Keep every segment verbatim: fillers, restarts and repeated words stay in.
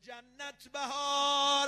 جنت بهار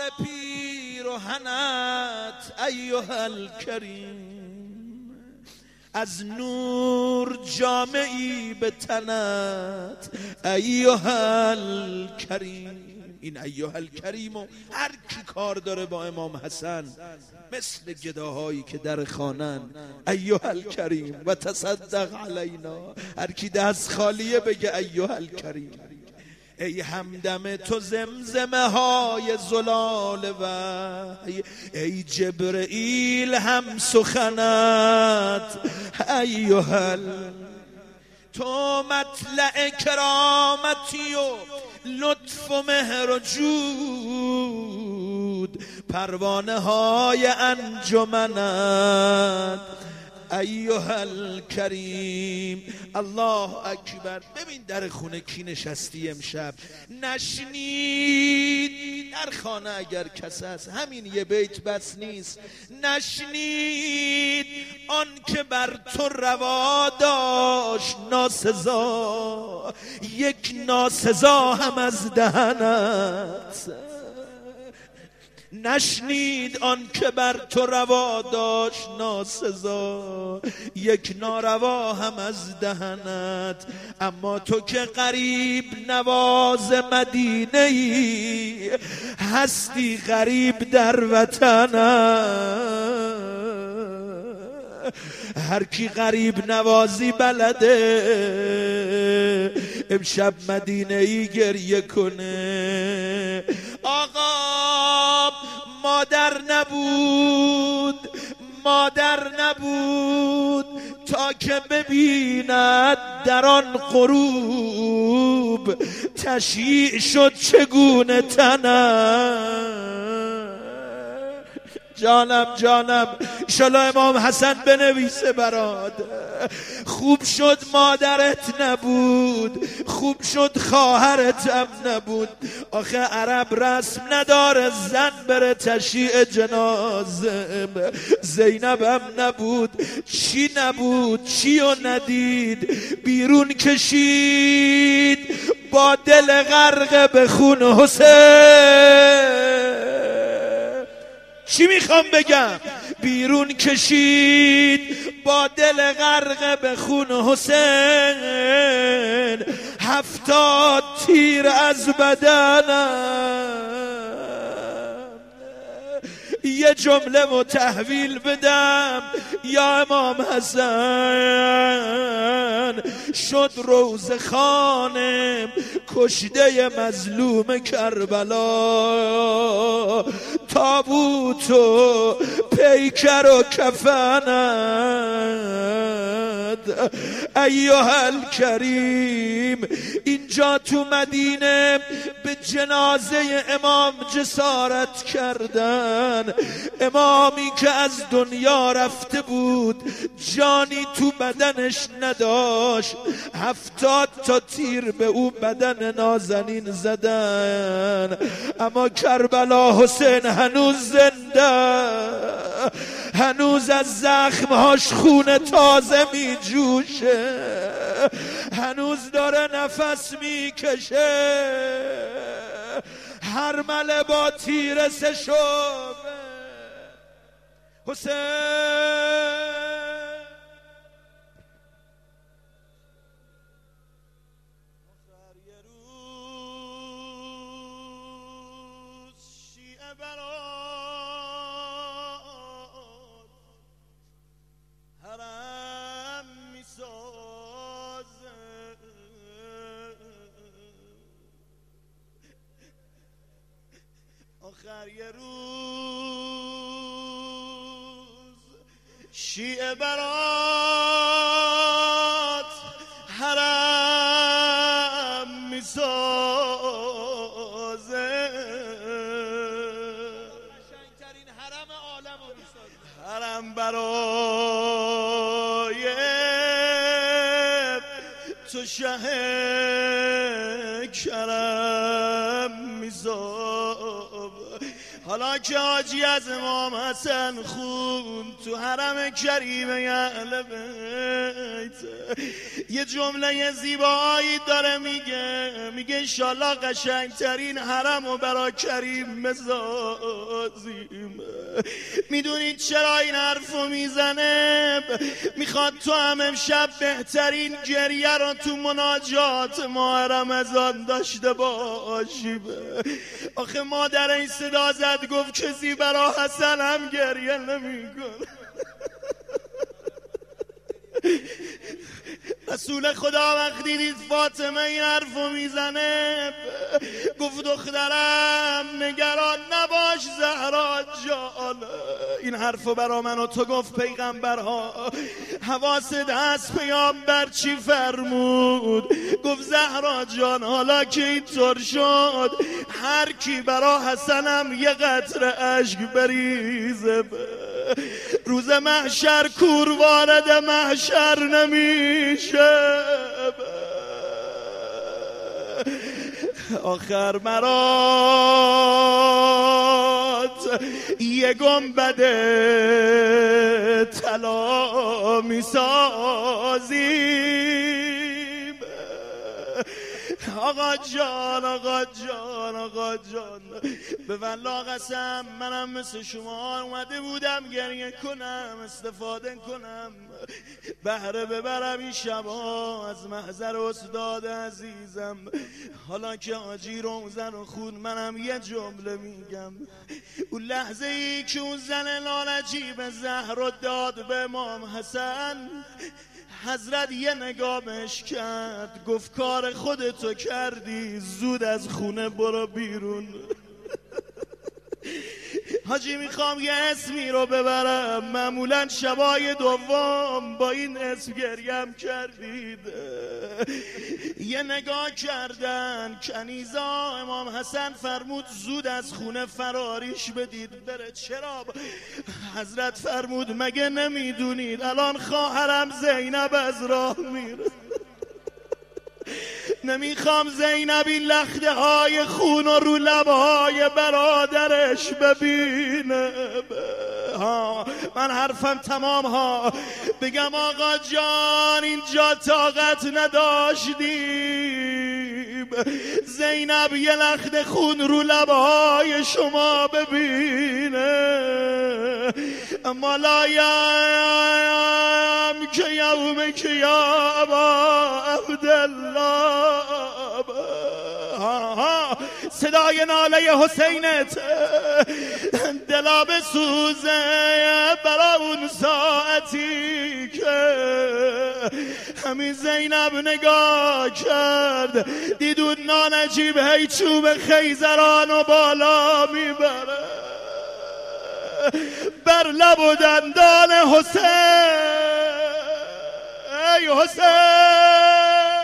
پیرهنت ایها الکریم، از نور جامعی به تنت ایها الکریم. این ایها الکریم و هر کی کار داره با امام حسن مثل گداهایی که در خانن ایها الکریم و تصدق علینا، هر کی دست خالیه بگه ایها الکریم. ای همدم تو زمزمه های زلال وحی، ای جبرئیل هم سخنت ایها، تو مطلع کرامتی و لطف و مهر و جود، پروانه های انجمنت ایها الکریم. الله اکبر. ببین در خونه کی نشستی امشب، نشنید در خانه اگر کس است، همین یه بیت بس نیست، نشنید آن که بر تو روا داشت ناسزا، یک ناسزا هم از دهنت، نشنید آن که بر تو روا داشت ناسزا، یک ناروا هم از دهنت. اما تو که غریب نواز مدینه ای، هستی غریب در وطنت. هر کی غریب نوازی بلده امشب مدینه ای گریه کنه. آقا مادر نبود، مادر نبود تا که ببیند در آن غروب تشییع شد چگونه تنم. جانم جانم انشالله امام حسن بنویسه برات. خوب شد مادرت نبود، خوب شد خواهرت هم نبود. آخه عرب رسم نداره زن بره تشییع جنازه، زینب هم نبود. چی نبود چی و ندید، بیرون کشید با دل غرق به خون حسین. چی میخوام بگم؟ بیرون کشید با دل غرق به خون حسین، هفتاد تیر از بدنم. یه جمله و تحویل بدم یا امام حسن شد روز خانم کشته مظلوم کربلا، تابوت و پیکر و کفنت ایها الکریم. اینجا تو مدینه به جنازه امام جسارت کردن، امامی که از دنیا رفته بود، جانی تو بدنش نداشت، هفتاد تا تیر به او بدن نازنین زدن، اما کربلا حسین هنوز زنده، هنوز از زخمهاش خون تازه می جوشه، هنوز داره نفس می کشه. هر مله با تیر سه شعبه حسین. آخر یه روز شیعه برات حرم میسازه، آخر یه روز شیعه برات حرم میسازه، قشنگترین حرم عالمو میسازه، حرم برای تو شه کرم میسازه. حالا که حاجی از امام حسن خون تو حرم کریم اهل بیت یه جمله زیبایی داره میگه، میگه انشالله قشنگترین حرم و برا کریم بسازیم. میدونید چرا این حرفو میزنه؟ میخواد تو هم امشب بهترین گریه رو تو مناجات ماه رمضان داشته باشیم. آخه مادر این صدا زد گفت کسی برا حسن هم گریه نمیکنه. رسول خدا وقتی دید فاطمه این حرفو میزنه گفت دخترم نگران نباش زهرا جان، این حرفو برا من و تو گفت پیغمبرها، حواست هست پیامبر چی فرمود؟ گفت زهرا جان حالا که اینطور شد هر کی برا حسنم یه قطره اشک بریزه، روز محشر کور وارد محشر نمیشه. آخر مرات یه گنبد طلا میسازیم. آقا جان آقا جان آقا جان به والله قسم منم مثل شما اومده بودم گریه کنم، استفاده کنم، بهره ببرم این شبا از محضر استاد عزیزم. حالا که حاجی روزن و خون منم یه جمله میگم. اون لحظه ای که اون زن لالجی به زهر داد به امام حسن، حضرت یه نگاه بهش کرد گفت کار خودتو کردی، زود از خونه برو بیرون. حاجی میخوام یه اسمی رو ببرم، معمولا شبای دوم با این اسم گریم کردید. یه نگاه کردن کنیزا، امام حسن فرمود زود از خونه فراریش بدید بره. چرا؟ حضرت فرمود مگه نمیدونید الان خواهرم زینب از راه میره؟ نمیخوام زینب این لخته های خون و رو لبهای برادرش ببینه. ها من حرفم تمام ها. بگم آقا جان اینجا طاقت نداشتیم زینب یه لخت خون رو لبهای شما ببینه، اما لایم که یوم که یا ابا عبدالله. صدای ناله حسینت دلا بسوزه برا اون ساعتی که همین زینب نگاه کرد دیدون نانجیب هی چوب خیزران و بالا میبره بر لب و دندان حسین. ای حسین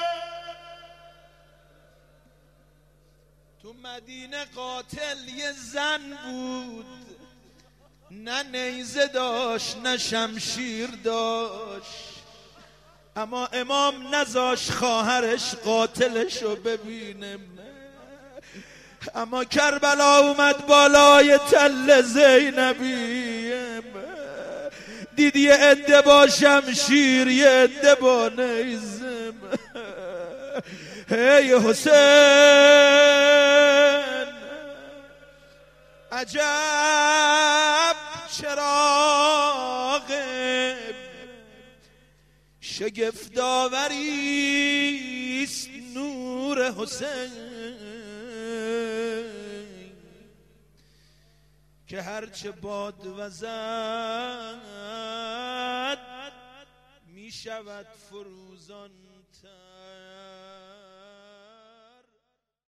تو مدینه قاتل یه زن بود، نه نیزه داشت نه شمشیر داشت، اما امام نذاش خواهرش قاتلشو ببینه. اما کربلا اومد بالای تل زینبی، دید یه عده با شمشیر یه عده با نیزه. ای حسین عجب چراغ شگفت‌آوریست نور حسین، که هرچه باد وزد می شود فروزان تر.